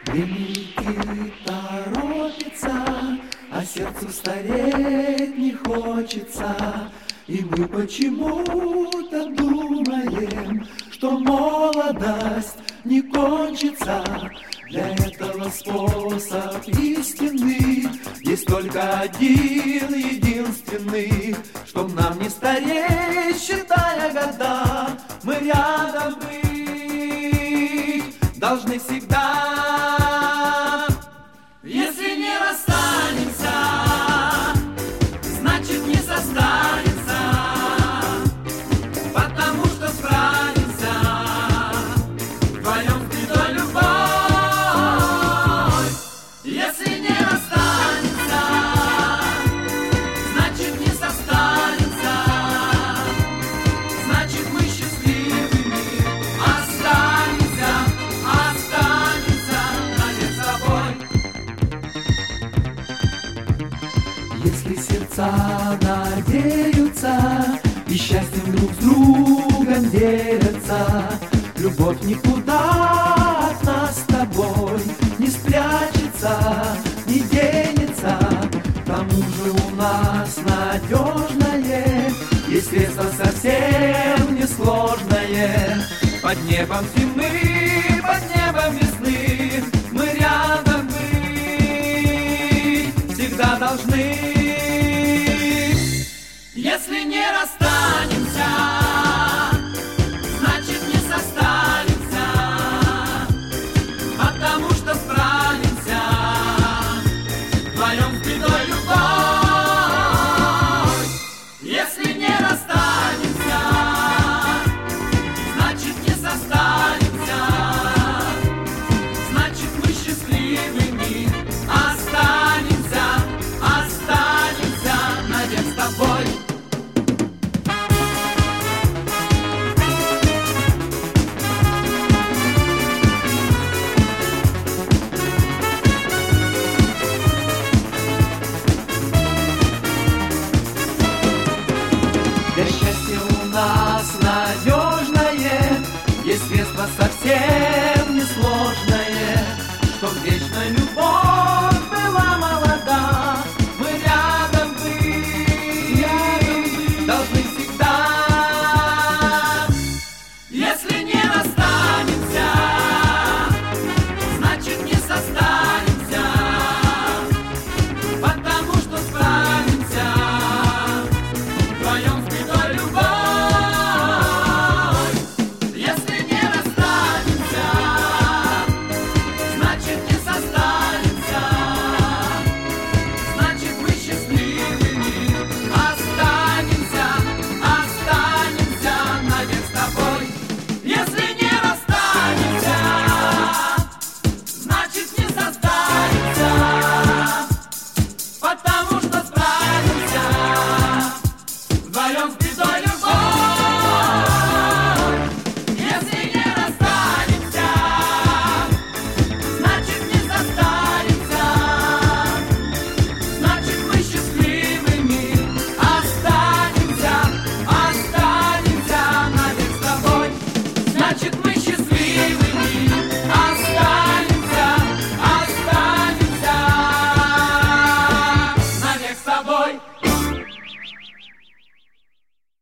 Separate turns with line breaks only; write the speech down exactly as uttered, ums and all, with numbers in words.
Время торопится, а сердцу стареть не хочется. И мы почему-то думаем, что молодость не кончится. Для этого способ истинный есть только один единственный, чтоб нам не стареть, считая года, мы рядом быть должны всегда. Если не расстанемся, значит не состанется, потому что справимся вдвоем с бедой любовь. Если не расстанемся, значит не состанется, значит мы счастливыми останемся, останемся навек с собой. Если сердца надеются и счастьем друг с другом делятся, любовь никуда от нас с тобой не спрячется, не денется. К тому же у нас надежное есть средство совсем несложное. Под небом зимы